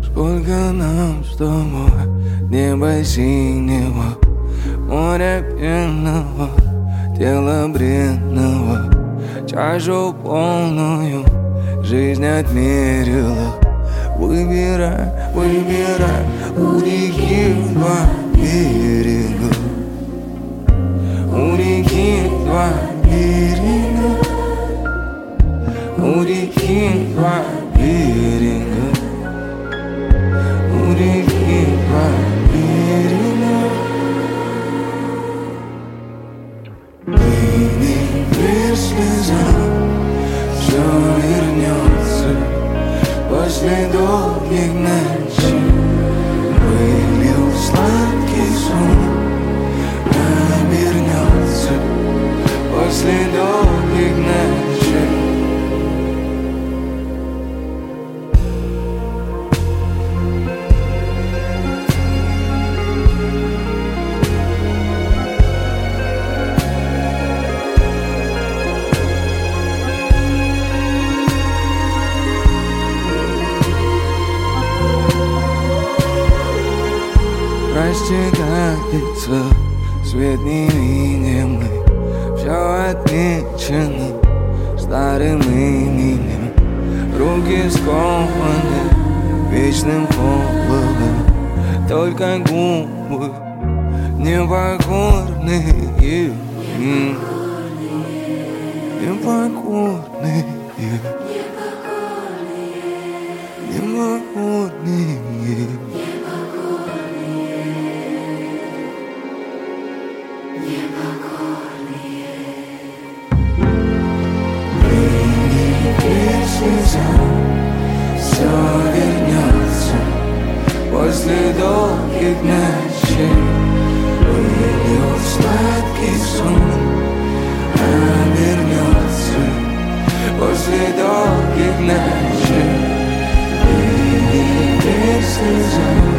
Сколько нам с тобой неба синего, моря пенного, тела бренного, чашу полную жизнь отмерила. Выбирай, выбирай, у реки два берега, у реки два берега, у реки два берега, у реки два берега. И при слезах все вернется после долгих ночей. Вылил сладкий сон, обернется после долгих ночей. Растекается свет невидимый, все отмечено старым именем. Руки скованы вечным холодом, только губы непокорные, непокорные, непокорные. Все вернется после долгих ночей. Вылил сладкий сон, обернется после долгих ночей. И не слеза.